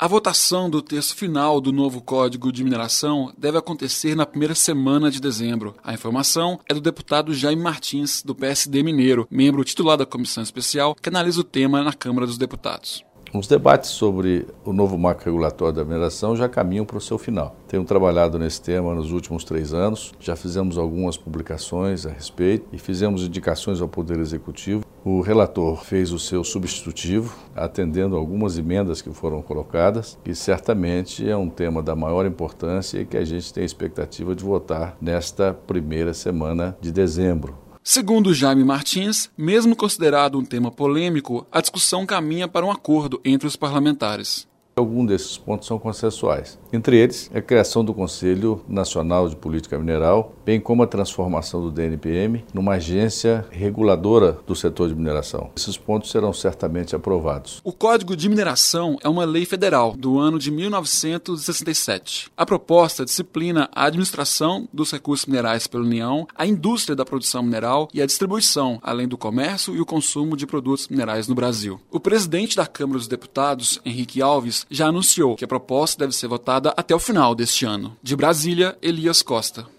A votação do texto final do novo Código de Mineração deve acontecer na primeira semana de dezembro. A informação é do deputado Jaime Martins, do PSD mineiro, membro titular da comissão especial que analisa o tema na Câmara dos Deputados. Os debates sobre o novo marco regulatório da mineração já caminham para o seu final. Tenho trabalhado nesse tema nos últimos 3 anos, já fizemos algumas publicações a respeito e fizemos indicações ao Poder Executivo. O relator fez o seu substitutivo, atendendo algumas emendas que foram colocadas, e certamente é um tema da maior importância e que a gente tem a expectativa de votar nesta primeira semana de dezembro. Segundo Jaime Martins, mesmo considerado um tema polêmico, a discussão caminha para um acordo entre os parlamentares. Alguns desses pontos são consensuais. Entre eles, a criação do Conselho Nacional de Política Mineral, bem como a transformação do DNPM numa agência reguladora do setor de mineração. Esses pontos serão certamente aprovados. O Código de Mineração é uma lei federal do ano de 1967. A proposta disciplina a administração dos recursos minerais pela União, a indústria da produção mineral e a distribuição, além do comércio e o consumo de produtos minerais no Brasil. O presidente da Câmara dos Deputados, Henrique Alves, já anunciou que a proposta deve ser votada até o final deste ano. De Brasília, Elias Costa.